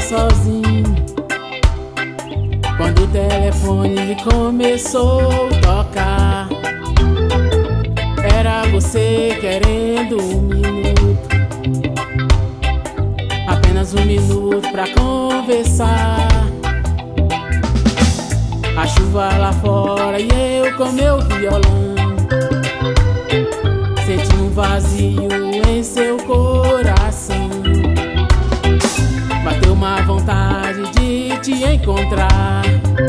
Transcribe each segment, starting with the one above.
sozinho quando o telefone começou a tocar. Era você querendo um minuto, apenas um minuto pra conversar. A chuva lá fora e eu com meu violão. Senti um vazio em seu coração. Bateu uma vontade de te encontrar,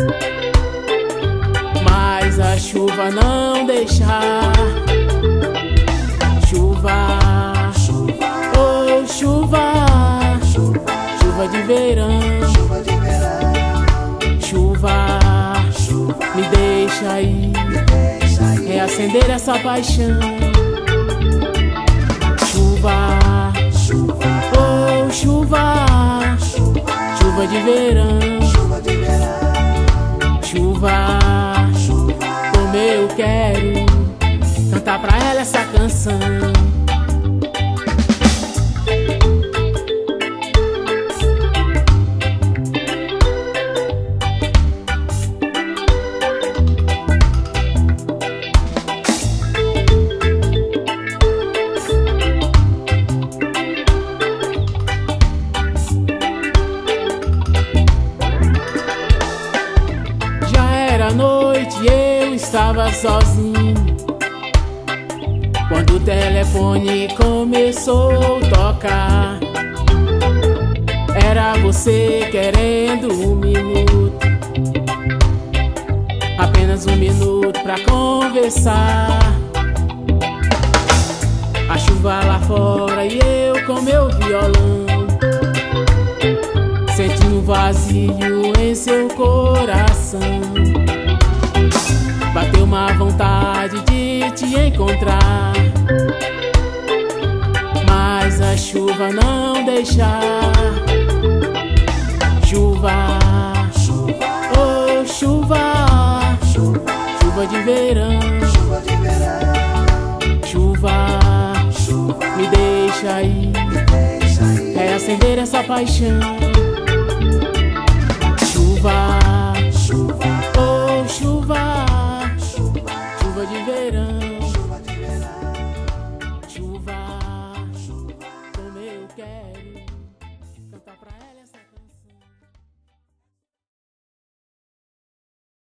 mas a chuva não deixar. Chuva, oh chuva, chuva de verão. Chuva, me deixa ir, reacender essa paixão. Chuva, oh chuva, chuva de verão. Chuva, como eu quero cantar pra ela essa canção. Noite eu estava sozinho quando o telefone começou a tocar. Era você querendo um minuto, apenas um minuto pra conversar. A chuva lá fora e eu com meu violão. Senti um vazio em seu coração. Bateu uma vontade de te encontrar, mas a chuva não deixar. Chuva, oh chuva, chuva de verão. Chuva, me deixa ir, reacender essa paixão.